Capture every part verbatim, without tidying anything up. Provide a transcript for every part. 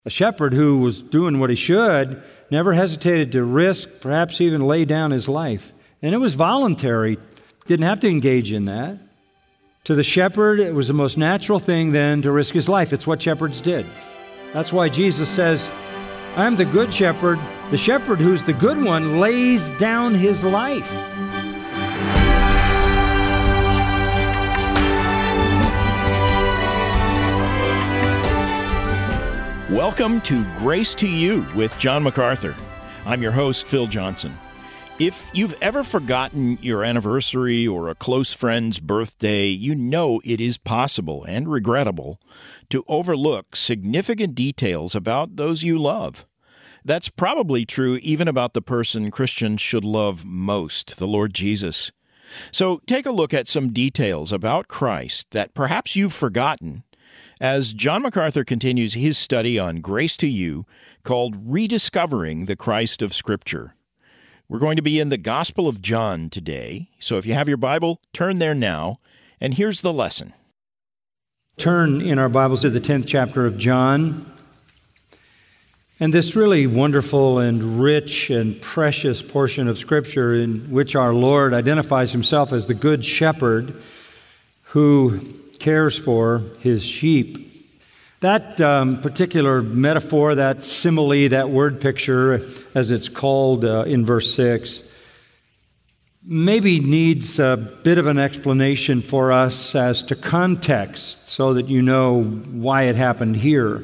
A shepherd who was doing what he should never hesitated to risk, perhaps even lay down his life. And it was voluntary. Didn't have to engage in that. To the shepherd, it was the most natural thing then to risk his life. It's what shepherds did. That's why Jesus says, I'm the good shepherd. The shepherd who's the good one lays down his life. Welcome to Grace to You with John MacArthur. I'm your host, Phil Johnson. If you've ever forgotten your anniversary or a close friend's birthday, you know it is possible and regrettable to overlook significant details about those you love. That's probably true even about the person Christians should love most, the Lord Jesus. So take a look at some details about Christ that perhaps you've forgotten as John MacArthur continues his study on Grace to You called Rediscovering the Christ of Scripture. We're going to be in the Gospel of John today, so if you have your Bible, turn there now, and here's the lesson. Turn in our Bibles to the tenth chapter of John, and this really wonderful and rich and precious portion of Scripture in which our Lord identifies himself as the Good Shepherd who cares for his sheep. That um, particular metaphor, that simile, that word picture, as it's called uh, in verse six, maybe needs a bit of an explanation for us as to context so that you know why it happened here.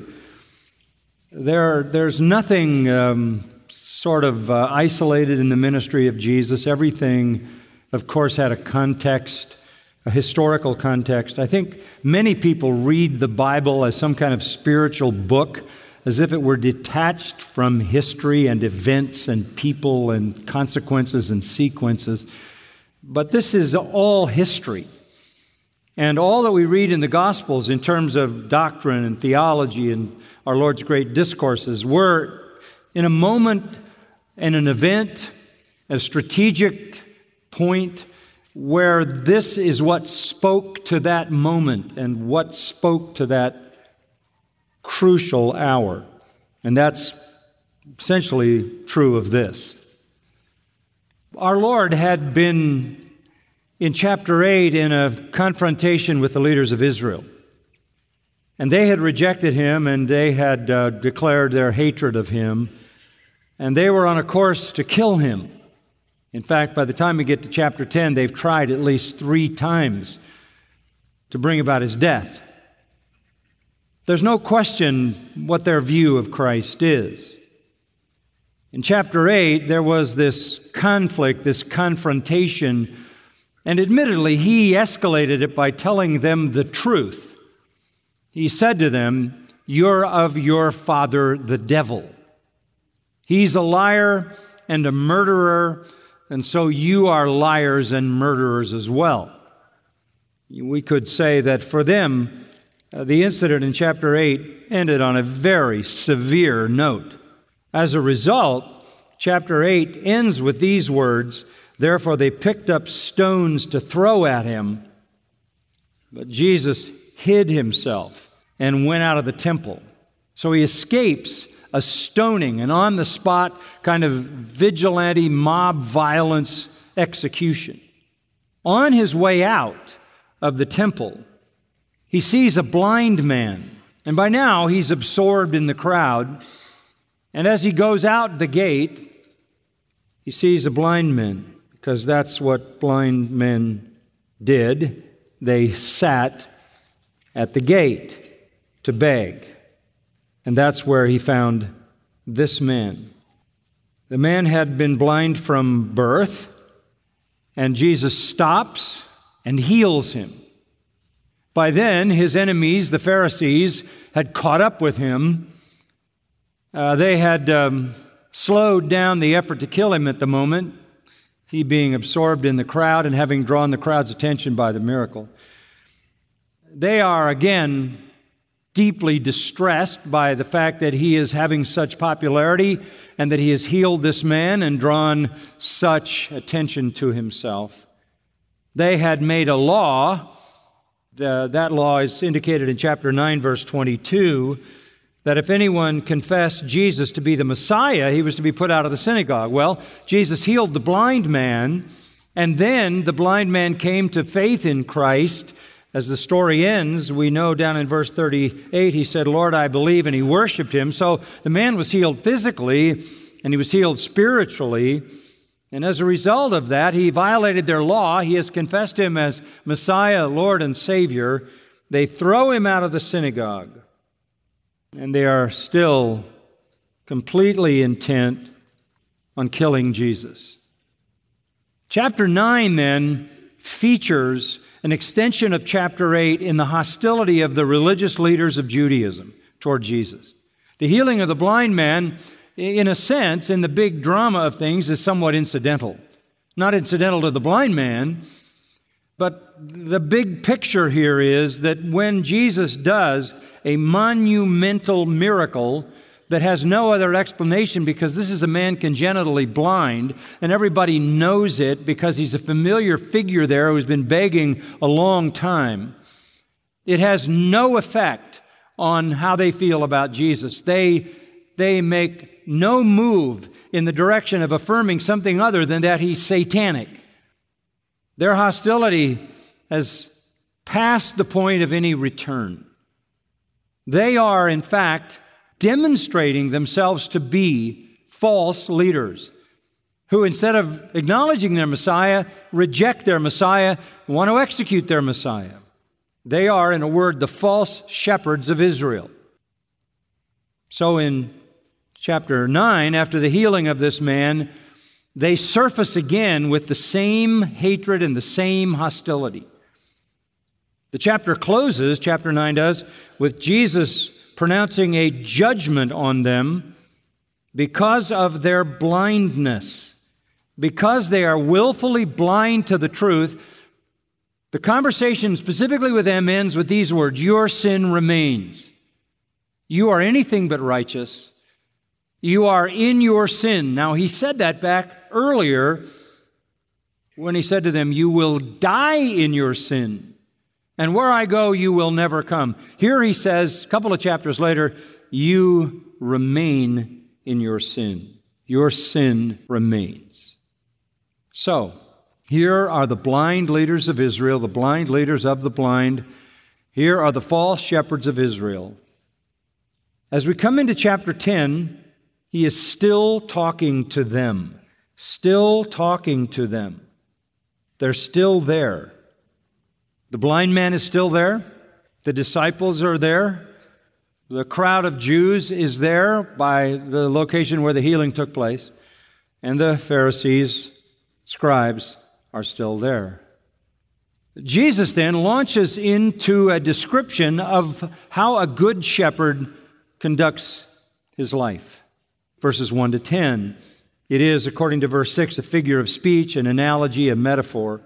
There, there's nothing um, sort of uh, isolated in the ministry of Jesus. Everything, of course, had a context, a historical context. I think many people read the Bible as some kind of spiritual book, as if it were detached from history and events and people and consequences and sequences. But this is all history. And all that we read in the Gospels in terms of doctrine and theology and our Lord's great discourses were in a moment and an event, a strategic point, where this is what spoke to that moment and what spoke to that crucial hour. And that's essentially true of this. Our Lord had been in chapter eight in a confrontation with the leaders of Israel. And they had rejected him and they had uh, declared their hatred of him. And they were on a course to kill him. In fact, by the time we get to chapter ten, they've tried at least three times to bring about his death. There's no question what their view of Christ is. In chapter eight, there was this conflict, this confrontation, and admittedly, he escalated it by telling them the truth. He said to them, "You're of your father, the devil. He's a liar and a murderer, and so you are liars and murderers as well." We could say that for them, uh, the incident in chapter eight ended on a very severe note. As a result, chapter eight ends with these words, "Therefore they picked up stones to throw at him, but Jesus hid himself and went out of the temple." So he escapes a stoning, an on-the-spot kind of vigilante mob violence execution. On his way out of the temple, he sees a blind man, and by now he's absorbed in the crowd. And as he goes out the gate, he sees a blind man, because that's what blind men did. They sat at the gate to beg. And that's where he found this man. The man had been blind from birth, and Jesus stops and heals him. By then, his enemies, the Pharisees, had caught up with him. Uh, they had um, slowed down the effort to kill him at the moment, he being absorbed in the crowd and having drawn the crowd's attention by the miracle. They are, again, deeply distressed by the fact that he is having such popularity and that he has healed this man and drawn such attention to himself. They had made a law. The, that law is indicated in chapter nine, verse twenty-two, that if anyone confessed Jesus to be the Messiah, he was to be put out of the synagogue. Well, Jesus healed the blind man, and then the blind man came to faith in Christ. As the story ends, we know down in verse thirty-eight, he said, "Lord, I believe," and he worshiped him. So the man was healed physically, and he was healed spiritually. And as a result of that, he violated their law. He has confessed him as Messiah, Lord, and Savior. They throw him out of the synagogue, and they are still completely intent on killing Jesus. Chapter nine, then, features an extension of chapter eight in the hostility of the religious leaders of Judaism toward Jesus. The healing of the blind man, in a sense, in the big drama of things, is somewhat incidental. Not incidental to the blind man, but the big picture here is that when Jesus does a monumental miracle that has no other explanation, because this is a man congenitally blind, and everybody knows it because he's a familiar figure there who's been begging a long time, it has no effect on how they feel about Jesus. They, they make no move in the direction of affirming something other than that he's satanic. Their hostility has passed the point of any return. They are, in fact, demonstrating themselves to be false leaders who, instead of acknowledging their Messiah, reject their Messiah, want to execute their Messiah. They are, in a word, the false shepherds of Israel. So in chapter nine, after the healing of this man, they surface again with the same hatred and the same hostility. The chapter closes, chapter nine does, with Jesus pronouncing a judgment on them because of their blindness. Because they are willfully blind to the truth, the conversation specifically with them ends with these words: "Your sin remains. You are anything but righteous. You are in your sin." Now, he said that back earlier when he said to them, "You will die in your sin, and where I go, you will never come." Here he says, a couple of chapters later, "You remain in your sin. Your sin remains." So, here are the blind leaders of Israel, the blind leaders of the blind. Here are the false shepherds of Israel. As we come into chapter ten, he is still talking to them, still talking to them. They're still there. The blind man is still there. The disciples are there. The crowd of Jews is there by the location where the healing took place. And the Pharisees, scribes, are still there. Jesus then launches into a description of how a good shepherd conducts his life. Verses one to ten. It is, according to verse six, a figure of speech, an analogy, a metaphor.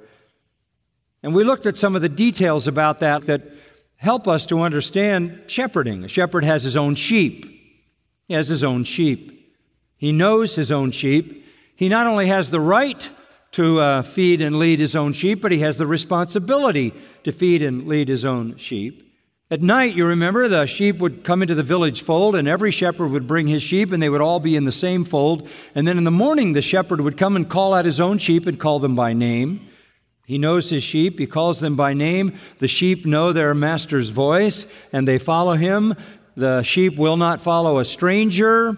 And we looked at some of the details about that that help us to understand shepherding. A shepherd has his own sheep. He has his own sheep. He knows his own sheep. He not only has the right to uh, feed and lead his own sheep, but he has the responsibility to feed and lead his own sheep. At night, you remember, the sheep would come into the village fold, and every shepherd would bring his sheep, and they would all be in the same fold. And then in the morning, the shepherd would come and call out his own sheep and call them by name. He knows his sheep. He calls them by name. The sheep know their master's voice, and they follow him. The sheep will not follow a stranger.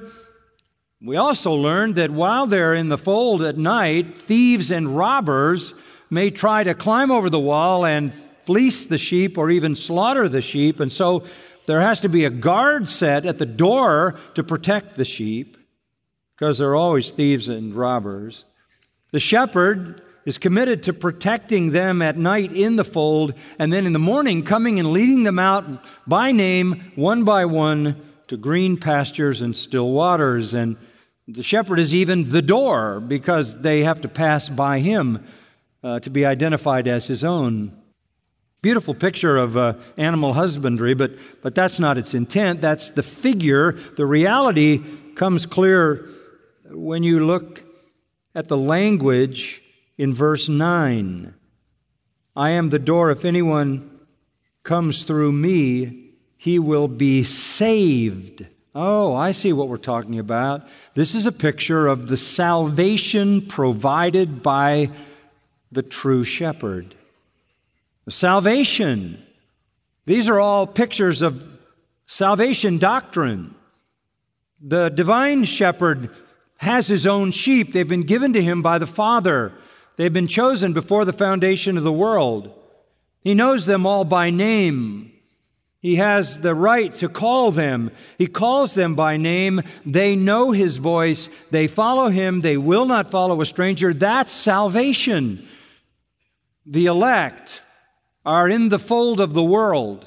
We also learned that while they're in the fold at night, thieves and robbers may try to climb over the wall and fleece the sheep or even slaughter the sheep. And so there has to be a guard set at the door to protect the sheep, because there are always thieves and robbers. The shepherd is committed to protecting them at night in the fold, and then in the morning coming and leading them out by name, one by one, to green pastures and still waters. And the shepherd is even the door, because they have to pass by him uh, to be identified as his own. Beautiful picture of uh, animal husbandry, but, but that's not its intent. That's the figure. The reality comes clear when you look at the language in verse nine. "I am the door. If anyone comes through me, he will be saved Oh, I see what we're talking about. This is a picture of the salvation provided by the true shepherd. The salvation. These are all pictures of salvation doctrine. The divine shepherd has his own sheep. They've been given to him by the Father. They've been chosen before the foundation of the world. He knows them all by name. He has the right to call them. He calls them by name. They know his voice. They follow him. They will not follow a stranger. That's salvation. The elect are in the fold of the world,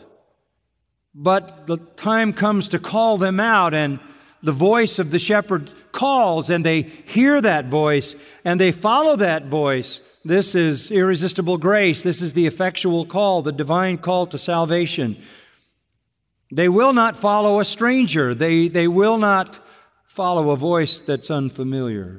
but the time comes to call them out, and the voice of the shepherd calls, and they hear that voice, and they follow that voice. This is irresistible grace. This is the effectual call, the divine call to salvation. They will not follow a stranger. They, they will not follow a voice that's unfamiliar.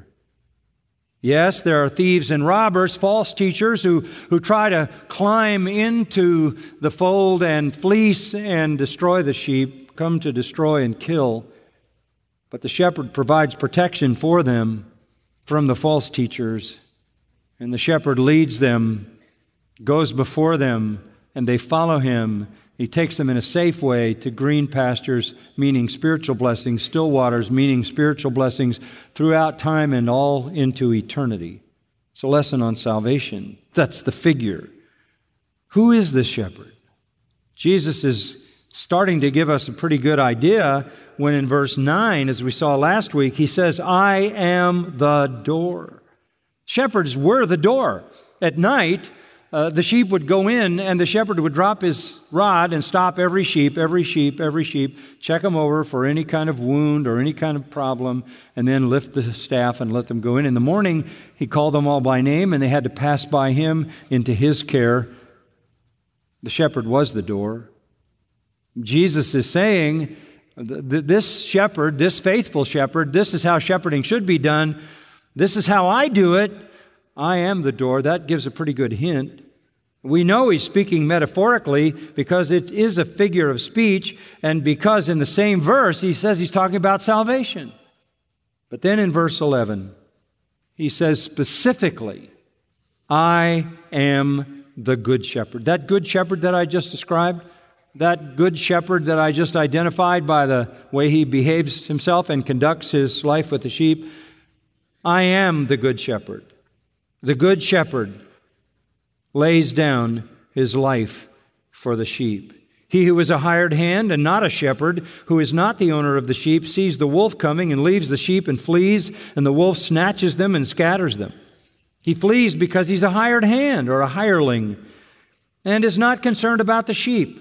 Yes, there are thieves and robbers, false teachers who, who try to climb into the fold and fleece and destroy the sheep, come to destroy and kill. But the shepherd provides protection for them from the false teachers. And the shepherd leads them, goes before them, and they follow him. He takes them in a safe way to green pastures, meaning spiritual blessings, still waters, meaning spiritual blessings throughout time and all into eternity. It's a lesson on salvation. That's the figure. Who is this shepherd? Jesus is starting to give us a pretty good idea when in verse nine, as we saw last week, he says, I am the door. Shepherds were the door. At night, Uh, the sheep would go in, and the shepherd would drop his rod and stop every sheep, every sheep, every sheep, check them over for any kind of wound or any kind of problem, and then lift the staff and let them go in. In the morning, he called them all by name, and they had to pass by him into his care. The shepherd was the door. Jesus is saying, this shepherd, this faithful shepherd, this is how shepherding should be done. This is how I do it. I am the door. That gives a pretty good hint. We know he's speaking metaphorically because it is a figure of speech, and because in the same verse he says he's talking about salvation. But then in verse eleven, he says specifically, I am the good shepherd. That good shepherd that I just described, that good shepherd that I just identified by the way he behaves himself and conducts his life with the sheep, I am the good shepherd. The good shepherd lays down his life for the sheep. He who is a hired hand and not a shepherd, who is not the owner of the sheep, sees the wolf coming and leaves the sheep and flees, and the wolf snatches them and scatters them. He flees because he's a hired hand or a hireling and is not concerned about the sheep.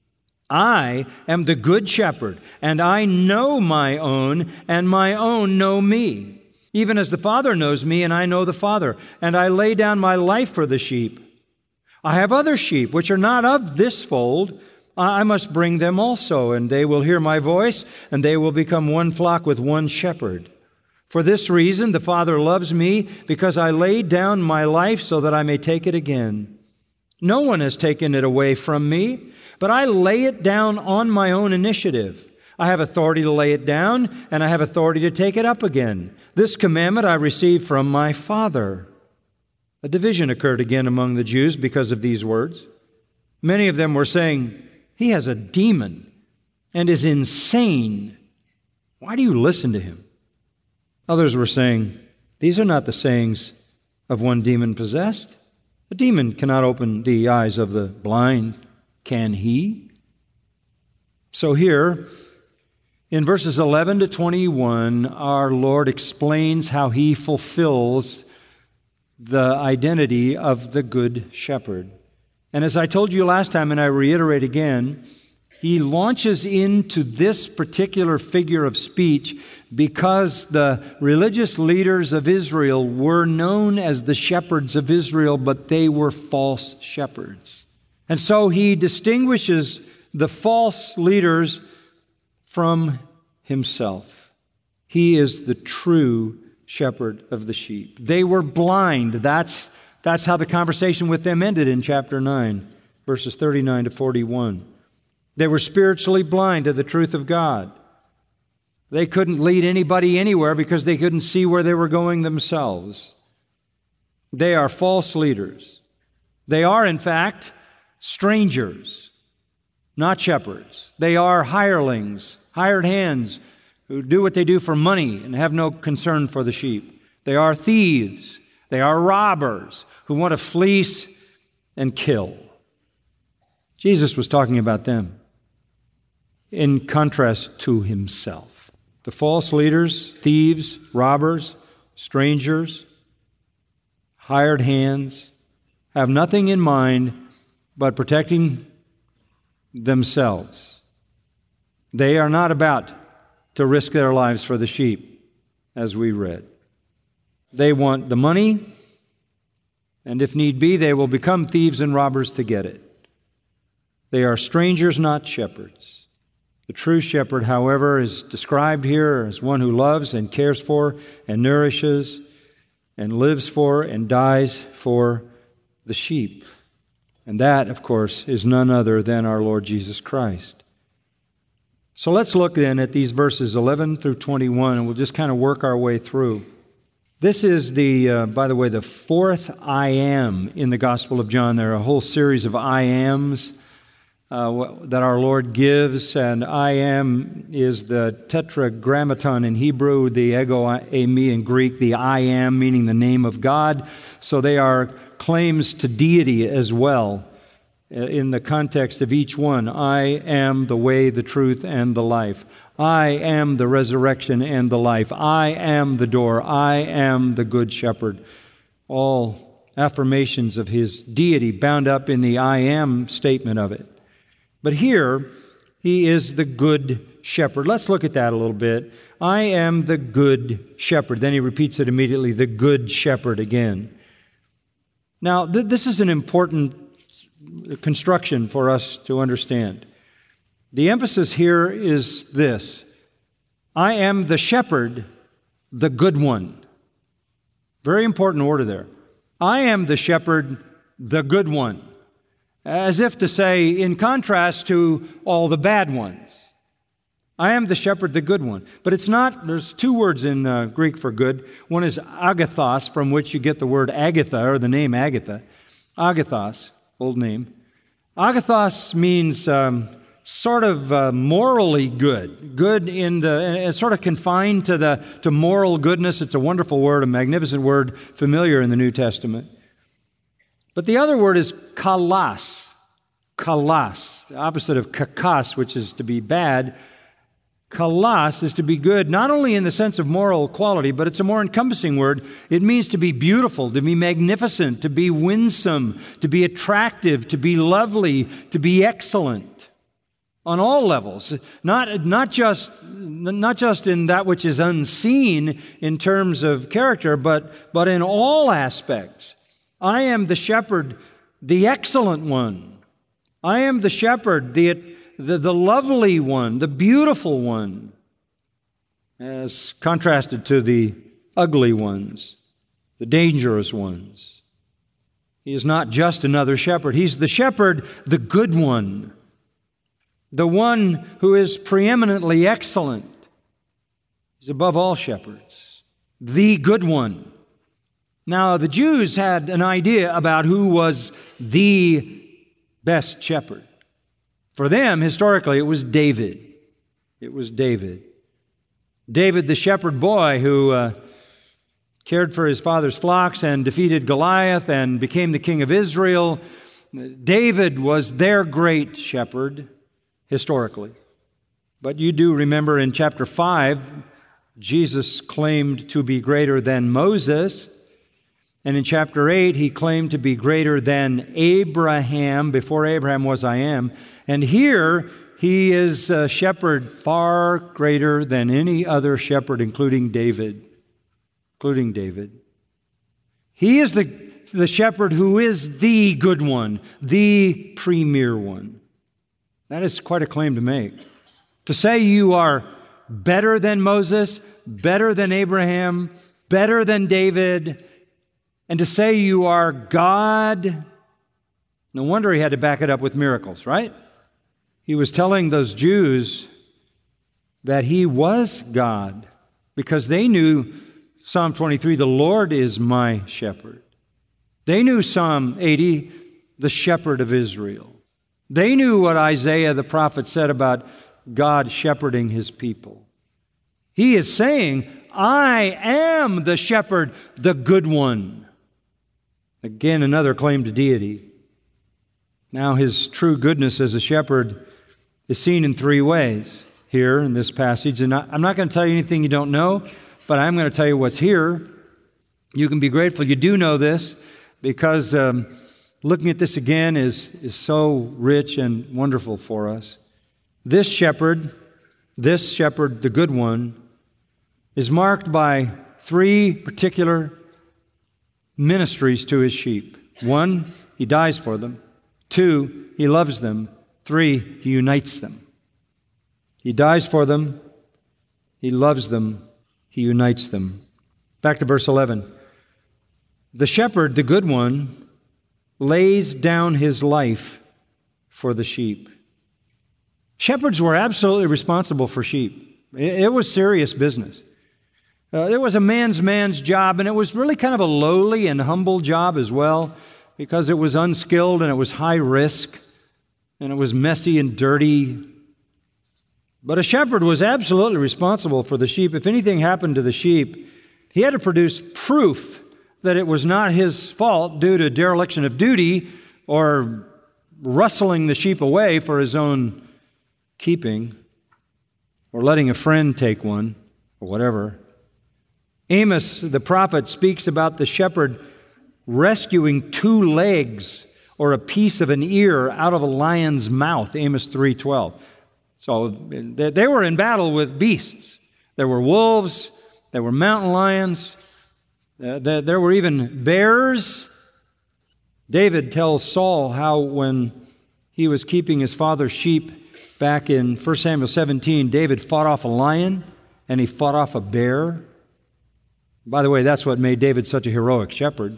I am the good shepherd, and I know my own, and my own know me. Even as the Father knows me, and I know the Father, and I lay down my life for the sheep. I have other sheep, which are not of this fold. I must bring them also, and they will hear my voice, and they will become one flock with one shepherd. For this reason, the Father loves me, because I laid down my life so that I may take it again. No one has taken it away from me, but I lay it down on my own initiative. I have authority to lay it down, and I have authority to take it up again. This commandment I received from my Father. A division occurred again among the Jews because of these words. Many of them were saying, he has a demon and is insane. Why do you listen to him? Others were saying, these are not the sayings of one demon-possessed. A demon cannot open the eyes of the blind, can he? So here, in verses eleven to twenty-one, our Lord explains how he fulfills the identity of the Good Shepherd. And as I told you last time, and I reiterate again, he launches into this particular figure of speech because the religious leaders of Israel were known as the shepherds of Israel, but they were false shepherds. And so he distinguishes the false leaders from himself. He is the true shepherd of the sheep. They were blind. That's, that's how the conversation with them ended in chapter nine, verses thirty-nine to forty-one. They were spiritually blind to the truth of God. They couldn't lead anybody anywhere because they couldn't see where they were going themselves. They are false leaders. They are, in fact, strangers, not shepherds. They are hirelings, hired hands who do what they do for money and have no concern for the sheep. They are thieves. They are robbers who want to fleece and kill. Jesus was talking about them in contrast to himself. The false leaders, thieves, robbers, strangers, hired hands, have nothing in mind but protecting themselves. They are not about to risk their lives for the sheep, as we read. They want the money, and if need be, they will become thieves and robbers to get it. They are strangers, not shepherds. The true shepherd, however, is described here as one who loves and cares for and nourishes and lives for and dies for the sheep. And that, of course, is none other than our Lord Jesus Christ. So let's look then at these verses eleven through twenty-one, and we'll just kind of work our way through. This is the, uh, by the way, the fourth I am in the Gospel of John. There are a whole series of I ams uh, that our Lord gives, and I am is the tetragrammaton in Hebrew, the ego eimi in Greek, the I am meaning the name of God. So they are claims to deity as well in the context of each one. I am the way, the truth, and the life. I am the resurrection and the life. I am the door. I am the good shepherd. All affirmations of his deity bound up in the I am statement of it. But here, he is the good shepherd. Let's look at that a little bit. I am the good shepherd. Then he repeats it immediately, the good shepherd again. Now, th- this is an important construction for us to understand. The emphasis here is this: I am the shepherd, the good one. Very important order there. I am the shepherd, the good one. As if to say, in contrast to all the bad ones. I am the shepherd, the good one. But it's not, there's two words in uh, Greek for good. One is agathos, from which you get the word Agatha, or the name Agatha. Agathos, old name. Agathos means um, sort of uh, morally good. Good in the, and it's sort of confined to the to moral goodness. It's a wonderful word, a magnificent word, familiar in the New Testament. But the other word is kalos. Kalos, the opposite of kakos, which is to be bad. Kalos is to be good, not only in the sense of moral quality, but it's a more encompassing word. It means to be beautiful, to be magnificent, to be winsome, to be attractive, to be lovely, to be excellent on all levels. Not, not just, not just in that which is unseen in terms of character, but, but in all aspects. I am the shepherd, the excellent one. I am the shepherd, the The, the lovely one, the beautiful one, as contrasted to the ugly ones, the dangerous ones. He is not just another shepherd. He's the shepherd, the good one, the one who is preeminently excellent. He's above all shepherds, the good one. Now, the Jews had an idea about who was the best shepherd. For them, historically, it was David. It was David. David, the shepherd boy who uh, cared for his father's flocks and defeated Goliath and became the king of Israel. David was their great shepherd, historically. But you do remember in chapter five, Jesus claimed to be greater than Moses. And in chapter eight, he claimed to be greater than Abraham. Before Abraham was, I am. And here, he is a shepherd far greater than any other shepherd, including David. Including David. He is the, the shepherd who is the good one, the premier one. That is quite a claim to make. To say you are better than Moses, better than Abraham, better than David, and to say you are God, no wonder he had to back it up with miracles, right? He was telling those Jews that he was God, because they knew Psalm twenty-three, the Lord is my shepherd. They knew Psalm eighty, the shepherd of Israel. They knew what Isaiah the prophet said about God shepherding his people. He is saying, I am the shepherd, the good one. Again, another claim to deity. Now, his true goodness as a shepherd is seen in three ways here in this passage. And I'm not going to tell you anything you don't know, but I'm going to tell you what's here. You can be grateful you do know this, because um, looking at this again is, is so rich and wonderful for us. This shepherd, this shepherd, the good one, is marked by three particular ministries to his sheep. One, he dies for them. Two, he loves them. Three, he unites them. He dies for them. He loves them. He unites them. Back to verse eleven. The shepherd, the good one, lays down his life for the sheep. Shepherds were absolutely responsible for sheep. It was serious business. Uh, it was a man's man's job, and it was really kind of a lowly and humble job as well, because it was unskilled and it was high risk and it was messy and dirty. But a shepherd was absolutely responsible for the sheep. If anything happened to the sheep, he had to produce proof that it was not his fault due to dereliction of duty or rustling the sheep away for his own keeping or letting a friend take one or whatever. Amos, the prophet, speaks about the shepherd rescuing two legs or a piece of an ear out of a lion's mouth, Amos three twelve. So they were in battle with beasts. There were wolves, there were mountain lions, uh, there were even bears. David tells Saul how when he was keeping his father's sheep back in First Samuel seventeen, David fought off a lion and he fought off a bear. By the way, that's what made David such a heroic shepherd.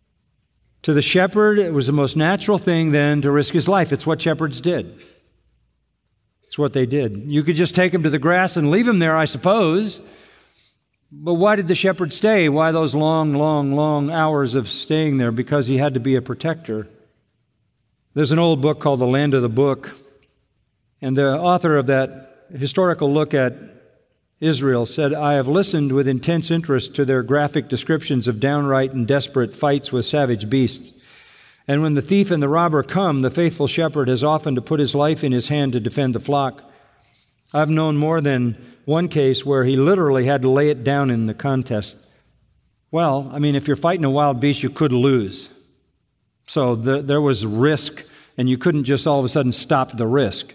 To the shepherd, it was the most natural thing then to risk his life. It's what shepherds did. It's what they did. You could just take him to the grass and leave him there, I suppose. But why did the shepherd stay? Why those long, long, long hours of staying there? Because he had to be a protector. There's an old book called The Land of the Book, and the author of that historical look at Israel said, I have listened with intense interest to their graphic descriptions of downright and desperate fights with savage beasts. And when the thief and the robber come, the faithful shepherd has often to put his life in his hand to defend the flock. I've known more than one case where he literally had to lay it down in the contest. Well, I mean, if you're fighting a wild beast, you could lose. So the, there was risk, and you couldn't just all of a sudden stop the risk.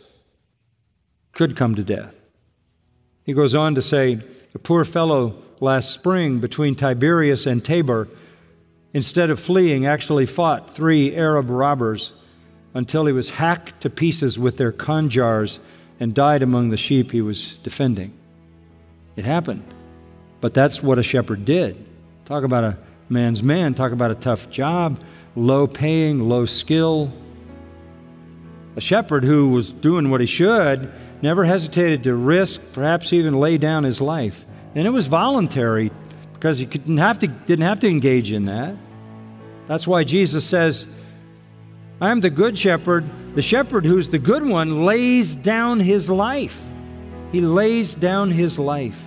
Could come to death. He goes on to say, the poor fellow last spring between Tiberias and Tabor, instead of fleeing, actually fought three Arab robbers until he was hacked to pieces with their khanjars and died among the sheep he was defending. It happened. But that's what a shepherd did. Talk about a man's man. Talk about a tough job, low paying, low skill. A shepherd who was doing what he should never hesitated to risk, perhaps even lay down his life. And it was voluntary because he didn't have to, didn't have to engage in that. That's why Jesus says, I am the good shepherd. The shepherd who's the good one lays down his life. He lays down his life.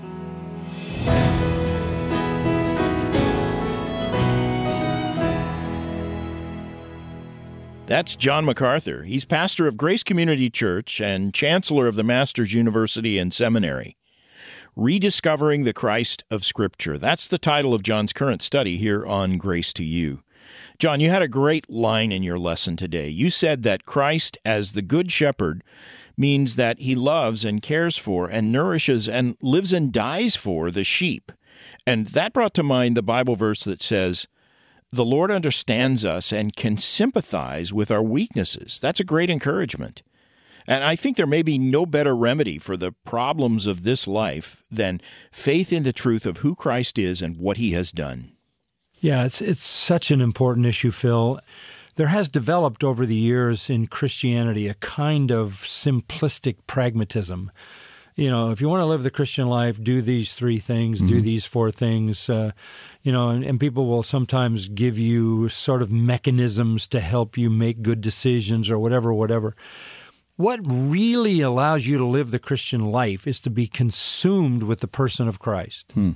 That's John MacArthur. He's pastor of Grace Community Church and chancellor of the Masters University and Seminary. Rediscovering the Christ of Scripture. That's the title of John's current study here on Grace to You. John, you had a great line in your lesson today. You said that Christ as the Good Shepherd means that he loves and cares for and nourishes and lives and dies for the sheep. And that brought to mind the Bible verse that says, the Lord understands us and can sympathize with our weaknesses. That's a great encouragement. And I think there may be no better remedy for the problems of this life than faith in the truth of who Christ is and what he has done. Yeah, it's it's such an important issue, Phil. There has developed over the years in Christianity a kind of simplistic pragmatism. you know, if you want to live the Christian life, do these three things, Mm-hmm. do these four things, uh, you know, and, and people will sometimes give you sort of mechanisms to help you make good decisions or whatever, whatever. What really allows you to live the Christian life is to be consumed with the person of Christ, Hmm.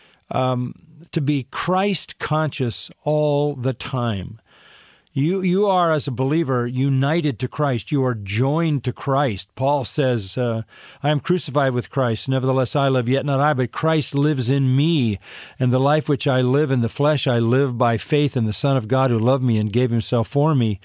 um, to be Christ conscious all the time. You you are, as a believer, united to Christ. You are joined to Christ. Paul says, uh, I am crucified with Christ. Nevertheless, I live, yet not I, but Christ lives in me. And the life which I live in the flesh, I live by faith in the Son of God who loved me and gave himself for me.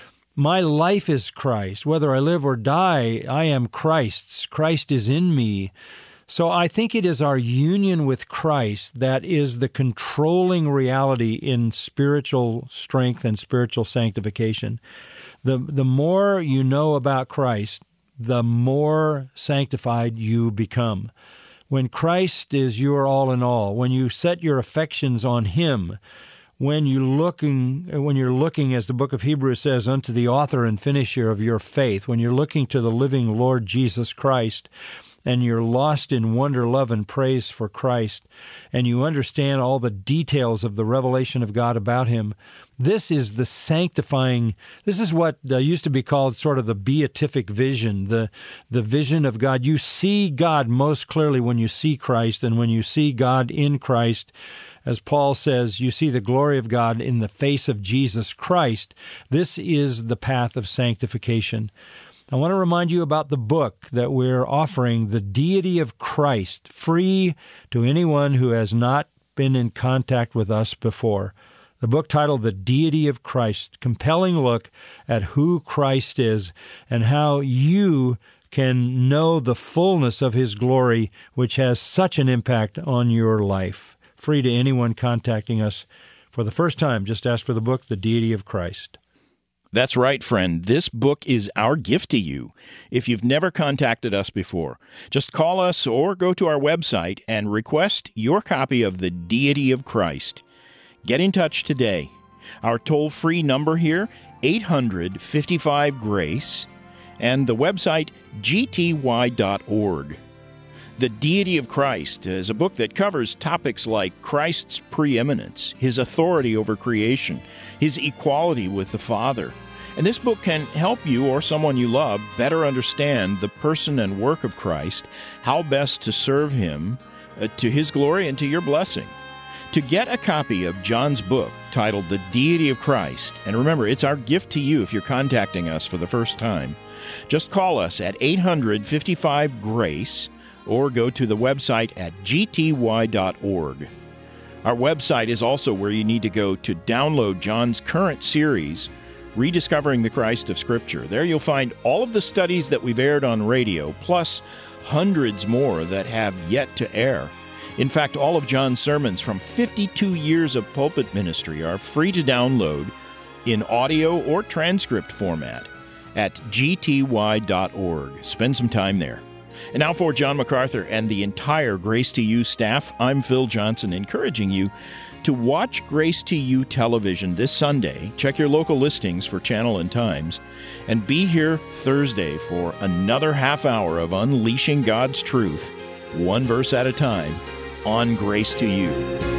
My life is Christ. Whether I live or die, I am Christ's. Christ is in me. So I think it is our union with Christ that is the controlling reality in spiritual strength and spiritual sanctification. The, the more you know about Christ, the more sanctified you become. When Christ is your all in all, when you set your affections on Him, when you looking, when you're looking, as the book of Hebrews says, unto the author and finisher of your faith, when you're looking to the living Lord Jesus Christ, and you're lost in wonder, love, and praise for Christ, and you understand all the details of the revelation of God about Him, this is the sanctifying, this is what uh, used to be called sort of the beatific vision, the, the vision of God. You see God most clearly when you see Christ, and when you see God in Christ, as Paul says, you see the glory of God in the face of Jesus Christ. This is the path of sanctification. I want to remind you about the book that we're offering, The Deity of Christ, free to anyone who has not been in contact with us before. The book titled The Deity of Christ, compelling look at who Christ is and how you can know the fullness of His glory, which has such an impact on your life. Free to anyone contacting us for the first time. Just ask for the book, The Deity of Christ. That's right, friend. This book is our gift to you. If you've never contacted us before, just call us or go to our website and request your copy of The Deity of Christ. Get in touch today. Our toll-free number here, eight hundred, fifty-five, GRACE, and the website, g t y dot org. The Deity of Christ is a book that covers topics like Christ's preeminence, His authority over creation, His equality with the Father. And this book can help you or someone you love better understand the person and work of Christ, how best to serve Him uh, to His glory and to your blessing. To get a copy of John's book titled The Deity of Christ, and remember, it's our gift to you if you're contacting us for the first time, just call us at eight hundred, fifty-five, GRACE, or go to the website at g t y dot org. Our website is also where you need to go to download John's current series, Rediscovering the Christ of Scripture. There you'll find all of the studies that we've aired on radio, plus hundreds more that have yet to air. In fact, all of John's sermons from fifty-two years of pulpit ministry are free to download in audio or transcript format at g t y dot org. Spend some time there. And now for John MacArthur and the entire Grace to You staff, I'm Phil Johnson, encouraging you to watch Grace to You television this Sunday. Check your local listings for channel and times, and be here Thursday for another half hour of unleashing God's truth, one verse at a time, on Grace to You.